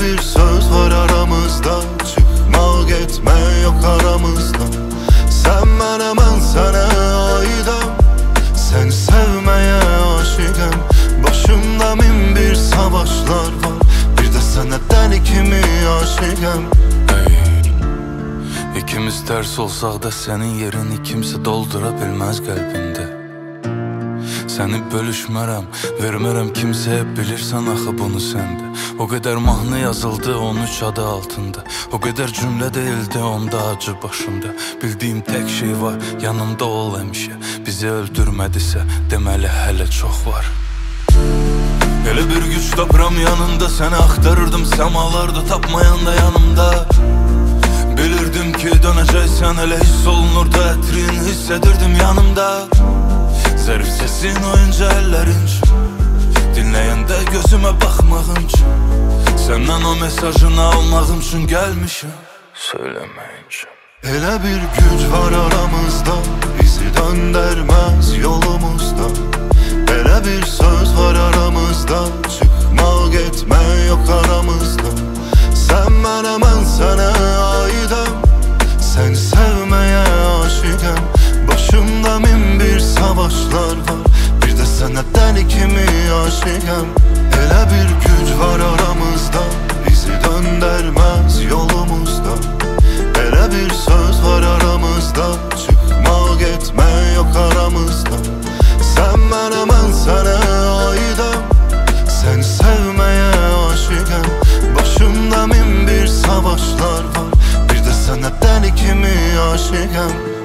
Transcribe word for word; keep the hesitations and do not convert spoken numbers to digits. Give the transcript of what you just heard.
bir söz var aramızda, çıkma gitme yok aramızda. Sen mənəm, mən sənə aidəm, səni sevməyə aşiqəm. Başımda min bir savaşlar var, bir də sənə dəli kimi aşiqəm. Hey, ikimiz ters olsaq da sənin yerini kimsə doldura bilməz qəlbində. Səni bölüşmərəm, vermərəm kimsəyə, bilirsən axı bunu səndə. O qədər mahnı yazıldı on üç adı altında, o qədər cümlə deyildi onda acı başımda. Bildiyim tək şey var, yanımda ol həmişə. Bizi öldürmədisə, deməli hələ çox var. Elə bir güc tapıram yanında, səni axtarırdım səmalarda, tapmayanda yanımda. Bilirdim ki dönəcəksən, elə hiss olunurdu, ətrin hiss edirdim yanımda. Zərif sesin, oyuncu əllərin üçün, dinləyəndə gözümə baxmağın üçün, səndən o mesajını almağım üçün gəlmişəm, söyləməyincə. Elə bir güc var aramızda, bizi döndərməz yolumuzda. Elə bir söz var aramızda, çıkma getmə yok aramızda. Sən mənəm, mən sənə aidəm, səni sevməyə aşiqəm. Başımda min bir savaşlar var, bir də sənə dəli kimi aşiqəm. Elə bir güc var aramızda, bizi döndərməz yolumuzda. Elə bir söz var aramızda, çıkma getmə yok aramızda. Sən mənəm, mən sənə aidəm, səni sevməyə aşiqəm. Başımda min bir savaşlar var, bir də sənə dəli kimi aşiqəm.